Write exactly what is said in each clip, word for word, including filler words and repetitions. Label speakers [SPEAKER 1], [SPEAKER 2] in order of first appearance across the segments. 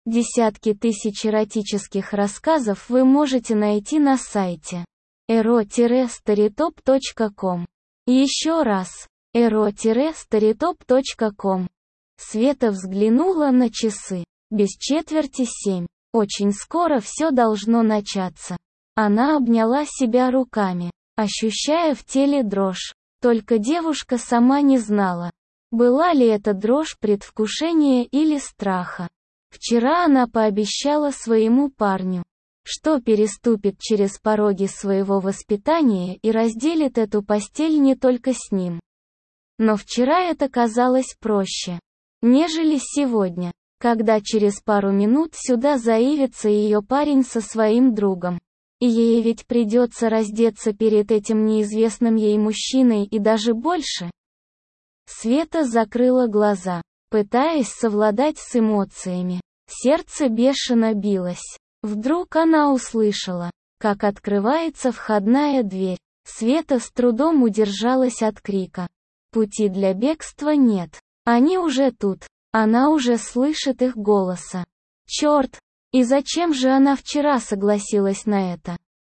[SPEAKER 1] Десятки тысяч эротических рассказов вы можете найти на сайте эро старитоп точка ком. Еще раз, эро старитоп точка ком. Света взглянула на часы. Без четверти семь. Очень скоро все должно начаться. Она обняла себя руками, ощущая в теле дрожь. Только девушка сама не знала, была ли это дрожь предвкушения или страха. Вчера она пообещала своему парню, что переступит через пороги своего воспитания и разделит эту постель не только с ним. Но вчера это казалось проще, нежели сегодня, когда через пару минут сюда заявится ее парень со своим другом. И ей ведь придется раздеться перед этим неизвестным ей мужчиной и даже больше. Света закрыла глаза, пытаясь совладать с эмоциями. Сердце бешено билось. Вдруг она услышала, как открывается входная дверь. Света с трудом удержалась от крика. Пути для бегства нет. Они уже тут. Она уже слышит их голоса. Черт! И зачем же она вчера согласилась на это?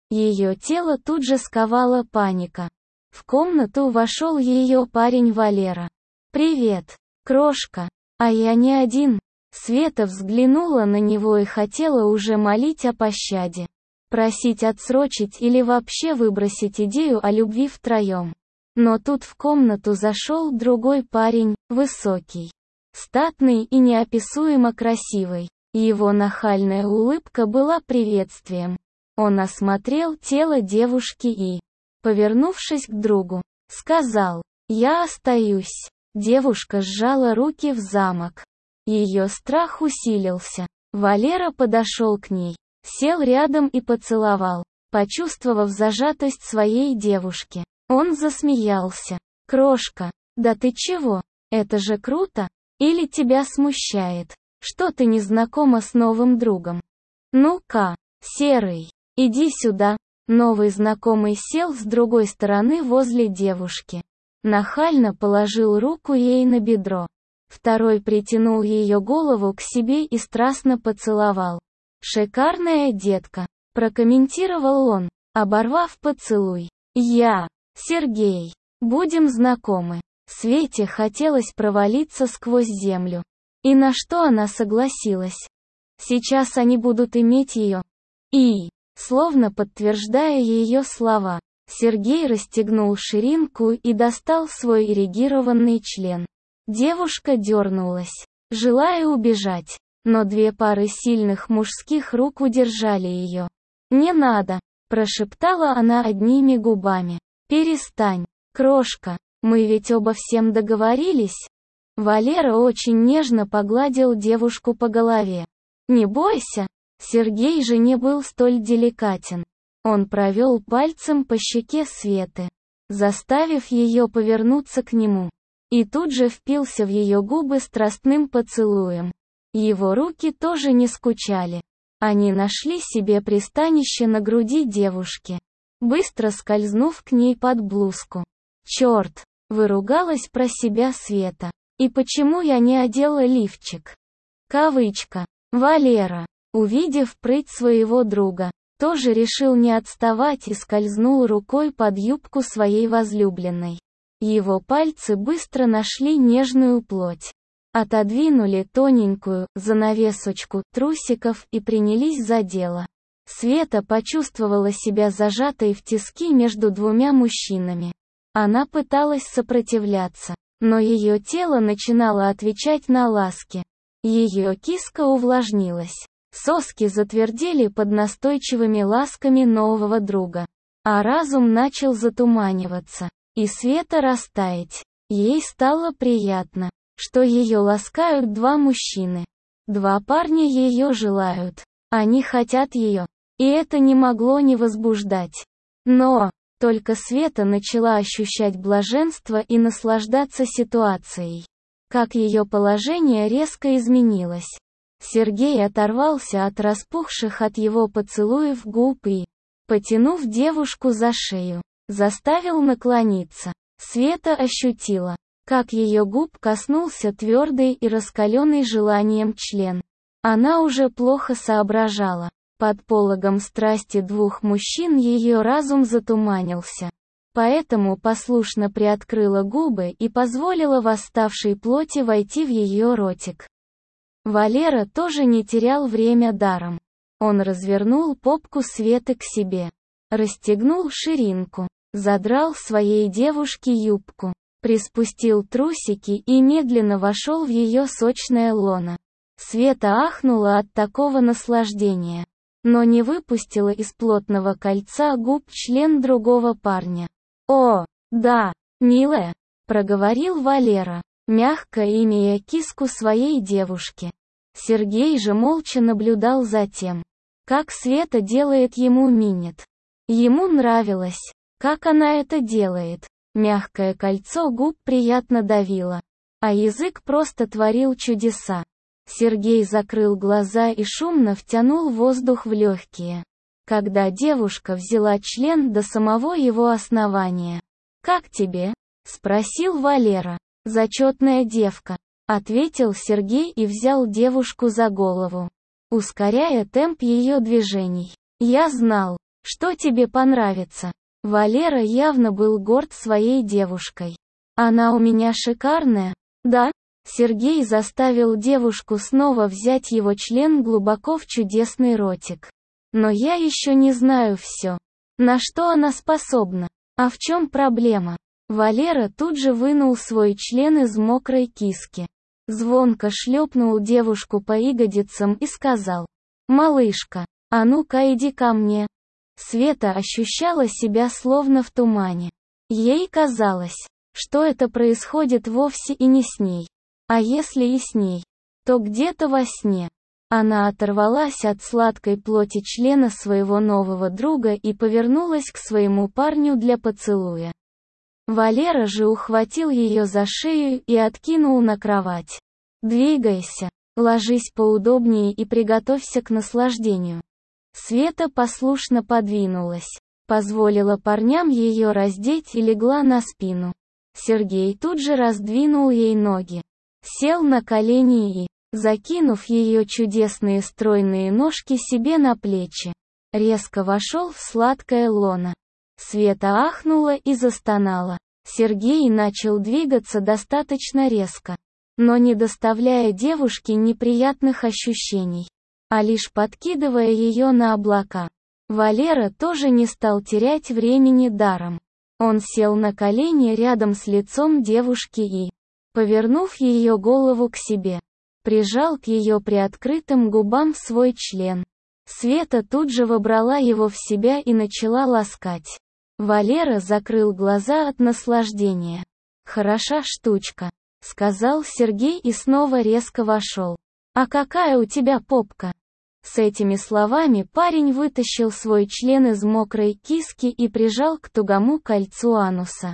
[SPEAKER 1] Ее тело тут же сковала паника. В комнату вошел ее парень Валера. «Привет, крошка. А я не один». Света взглянула на него и хотела уже молить о пощаде. Просить отсрочить или вообще выбросить идею о любви втроем. Но тут в комнату зашел другой парень, высокий, статный и неописуемо красивый. Его нахальная улыбка была приветствием. Он осмотрел тело девушки и, повернувшись к другу, сказал: «Я остаюсь». Девушка сжала руки в замок. Ее страх усилился. Валера подошел к ней, сел рядом и поцеловал, почувствовав зажатость своей девушки. Он засмеялся. «Крошка, да ты чего? Это же круто! Или тебя смущает, что ты не знакома с новым другом? Ну-ка, Серый, иди сюда». Новый знакомый сел с другой стороны возле девушки. Нахально положил руку ей на бедро. Второй притянул ее голову к себе и страстно поцеловал. «Шикарная детка», — прокомментировал он, оборвав поцелуй. «Я, Сергей, будем знакомы». Свете хотелось провалиться сквозь землю. И на что она согласилась? Сейчас они будут иметь ее. И, словно подтверждая ее слова, Сергей расстегнул ширинку и достал свой эрегированный член. Девушка дернулась, желая убежать, но две пары сильных мужских рук удержали ее. «Не надо», — прошептала она одними губами. «Перестань, крошка, мы ведь оба всем договорились». Валера очень нежно погладил девушку по голове. «Не бойся». Сергей же не был столь деликатен. Он провел пальцем по щеке Светы, заставив ее повернуться к нему. И тут же впился в ее губы страстным поцелуем. Его руки тоже не скучали. Они нашли себе пристанище на груди девушки, быстро скользнув к ней под блузку. «Черт!» — выругалась про себя Света. «И почему я не одела лифчик?» Кавычка. Валера, увидев прыть своего друга, тоже решил не отставать и скользнул рукой под юбку своей возлюбленной. Его пальцы быстро нашли нежную плоть, отодвинули тоненькую занавесочку трусиков и принялись за дело. Света почувствовала себя зажатой в тиски между двумя мужчинами. Она пыталась сопротивляться, но ее тело начинало отвечать на ласки. Ее киска увлажнилась. Соски затвердели под настойчивыми ласками нового друга. А разум начал затуманиваться. И Света растаять. Ей стало приятно, что ее ласкают два мужчины. Два парня ее желают. Они хотят ее. И это не могло не возбуждать. Но, только Света начала ощущать блаженство и наслаждаться ситуацией, как ее положение резко изменилось. Сергей оторвался от распухших от его поцелуев губ и, потянув девушку за шею, заставил наклониться. Света ощутила, как ее губ коснулся твердый и раскаленный желанием член. Она уже плохо соображала. Под пологом страсти двух мужчин ее разум затуманился. Поэтому послушно приоткрыла губы и позволила восставшей плоти войти в ее ротик. Валера тоже не терял время даром. Он развернул попку Светы к себе, расстегнул ширинку, задрал своей девушке юбку, приспустил трусики и медленно вошел в ее сочное лоно. Света ахнула от такого наслаждения, но не выпустила из плотного кольца губ член другого парня. «О, да, милая», — проговорил Валера, мягко имея киску своей девушки. Сергей же молча наблюдал за тем, как Света делает ему минет. Ему нравилось, как она это делает. Мягкое кольцо губ приятно давило, а язык просто творил чудеса. Сергей закрыл глаза и шумно втянул воздух в легкие, когда девушка взяла член до самого его основания. «Как тебе?» — спросил Валера. «Зачетная девка», — ответил Сергей и взял девушку за голову, ускоряя темп ее движений. «Я знал, что тебе понравится». Валера явно был горд своей девушкой. «Она у меня шикарная, да?» Сергей заставил девушку снова взять его член глубоко в чудесный ротик. «Но я еще не знаю все. На что она способна? А в чем проблема?» Валера тут же вынул свой член из мокрой киски. Звонко шлепнул девушку по ягодицам и сказал: «Малышка, а ну-ка иди ко мне». Света ощущала себя словно в тумане. Ей казалось, что это происходит вовсе и не с ней. А если и с ней, то где-то во сне. Она оторвалась от сладкой плоти члена своего нового друга и повернулась к своему парню для поцелуя. Валера же ухватил ее за шею и откинул на кровать. «Двигайся, ложись поудобнее и приготовься к наслаждению». Света послушно подвинулась, позволила парням ее раздеть и легла на спину. Сергей тут же раздвинул ей ноги, сел на колени и, закинув ее чудесные стройные ножки себе на плечи, резко вошел в сладкое лоно. Света ахнула и застонала. Сергей начал двигаться достаточно резко, но не доставляя девушке неприятных ощущений, а лишь подкидывая ее на облака. Валера тоже не стал терять времени даром. Он сел на колени рядом с лицом девушки и, повернув ее голову к себе, прижал к ее приоткрытым губам свой член. Света тут же вобрала его в себя и начала ласкать. Валера закрыл глаза от наслаждения. «Хороша штучка», — сказал Сергей и снова резко вошел. «А какая у тебя попка?» С этими словами парень вытащил свой член из мокрой киски и прижал к тугому кольцу ануса.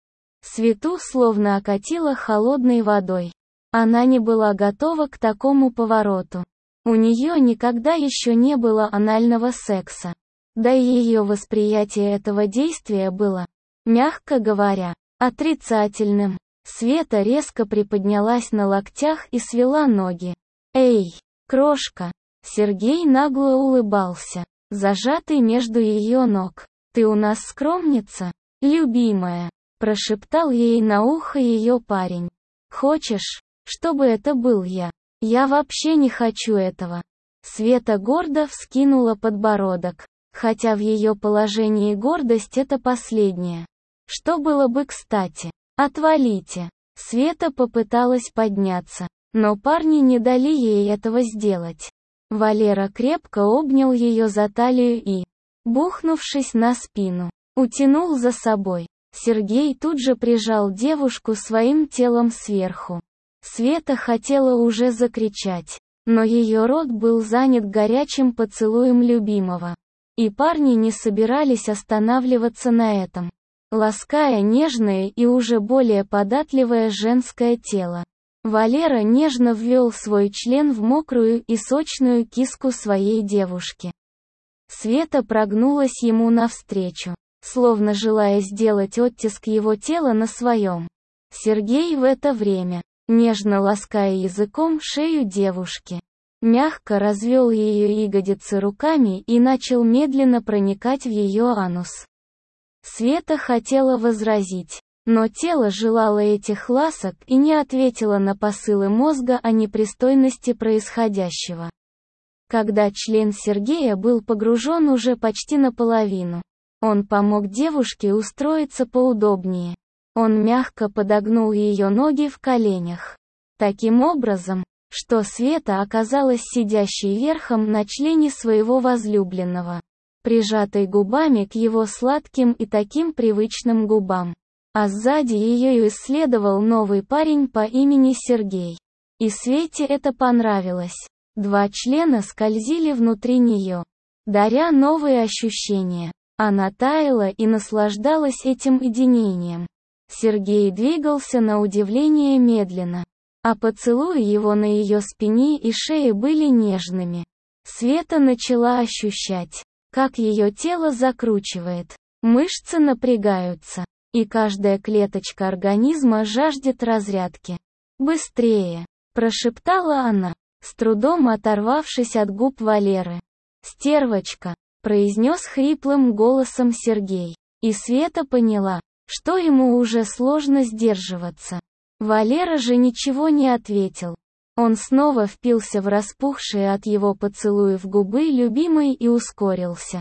[SPEAKER 1] Свету словно окатило холодной водой. Она не была готова к такому повороту. У нее никогда еще не было анального секса. Да и ее восприятие этого действия было, мягко говоря, отрицательным. Света резко приподнялась на локтях и свела ноги. «Эй, крошка!» Сергей нагло улыбался, зажатый между ее ног. «Ты у нас скромница, любимая», — прошептал ей на ухо ее парень. «Хочешь, чтобы это был я? Я вообще не хочу этого». Света гордо вскинула подбородок, хотя в ее положении гордость — это последнее. Что было бы кстати. «Отвалите». Света попыталась подняться, но парни не дали ей этого сделать. Валера крепко обнял ее за талию и, бухнувшись на спину, утянул за собой. Сергей тут же прижал девушку своим телом сверху. Света хотела уже закричать, но ее рот был занят горячим поцелуем любимого. И парни не собирались останавливаться на этом, лаская нежное и уже более податливое женское тело. Валера нежно ввел свой член в мокрую и сочную киску своей девушки. Света прогнулась ему навстречу, словно желая сделать оттиск его тела на своем. Сергей в это время, нежно лаская языком шею девушки, мягко развел ее ягодицы руками и начал медленно проникать в ее анус. Света хотела возразить, но тело желало этих ласок и не ответило на посылы мозга о непристойности происходящего. Когда член Сергея был погружен уже почти наполовину, он помог девушке устроиться поудобнее. Он мягко подогнул ее ноги в коленях. Таким образом, что Света оказалась сидящей верхом на члене своего возлюбленного, прижатой губами к его сладким и таким привычным губам. А сзади ее исследовал новый парень по имени Сергей. И Свете это понравилось. Два члена скользили внутри нее, даря новые ощущения. Она таяла и наслаждалась этим единением. Сергей двигался на удивление медленно, а поцелуи его на ее спине и шее были нежными. Света начала ощущать, как ее тело закручивает, мышцы напрягаются, и каждая клеточка организма жаждет разрядки. «Быстрее!» – прошептала она, с трудом оторвавшись от губ Валеры. «Стервочка!» – произнес хриплым голосом Сергей. И Света поняла, что ему уже сложно сдерживаться. Валера же ничего не ответил. Он снова впился в распухшие от его поцелуев губы любимой и ускорился.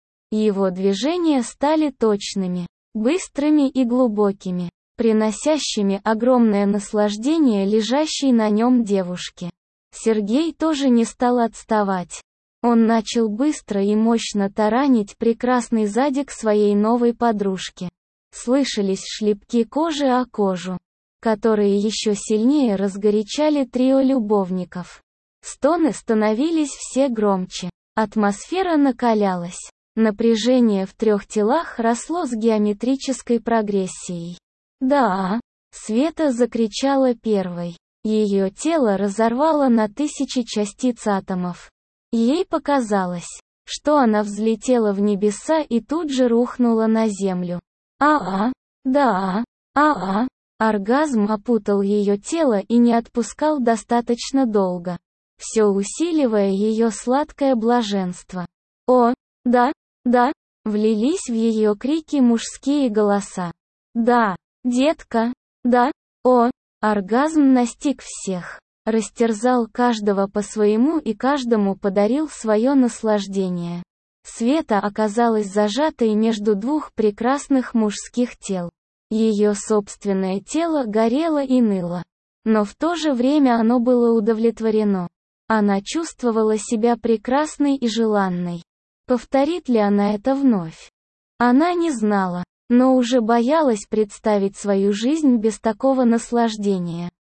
[SPEAKER 1] Его движения стали точными, быстрыми и глубокими, приносящими огромное наслаждение лежащей на нем девушке. Сергей тоже не стал отставать. Он начал быстро и мощно таранить прекрасный задик своей новой подружки. Слышались шлепки кожи о кожу, которые еще сильнее разгорячали трио любовников. Стоны становились все громче. Атмосфера накалялась. Напряжение в трех телах росло с геометрической прогрессией. «Да!» — Света закричала первой. Ее тело разорвало на тысячи частиц атомов. Ей показалось, что она взлетела в небеса и тут же рухнула на землю. «А-а! Да! А-а!» Оргазм опутал ее тело и не отпускал достаточно долго, все усиливая ее сладкое блаженство. «О, да, да!» — влились в ее крики мужские голоса. «Да, детка! Да! О!» Оргазм настиг всех, растерзал каждого по-своему и каждому подарил свое наслаждение. Света оказалась зажатой между двух прекрасных мужских тел. Ее собственное тело горело и ныло, но в то же время оно было удовлетворено. Она чувствовала себя прекрасной и желанной. Повторит ли она это вновь? Она не знала, но уже боялась представить свою жизнь без такого наслаждения.